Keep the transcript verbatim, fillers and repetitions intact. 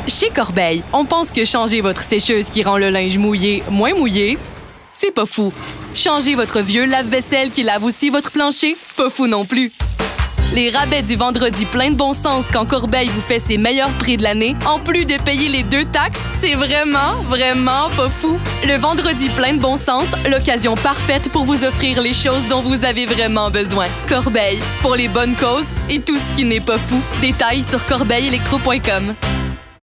Chez Corbeil, on pense que changer votre sécheuse qui rend le linge mouillé moins mouillé, c'est pas fou. Changer votre vieux lave-vaisselle qui lave aussi votre plancher, pas fou non plus. Les rabais du vendredi plein de bon sens quand Corbeil vous fait ses meilleurs prix de l'année, en plus de payer les deux taxes, c'est vraiment, vraiment pas fou. Le vendredi plein de bon sens, l'occasion parfaite pour vous offrir les choses dont vous avez vraiment besoin. Corbeil, pour les bonnes causes et tout ce qui n'est pas fou. Détails sur corbeil électro point com.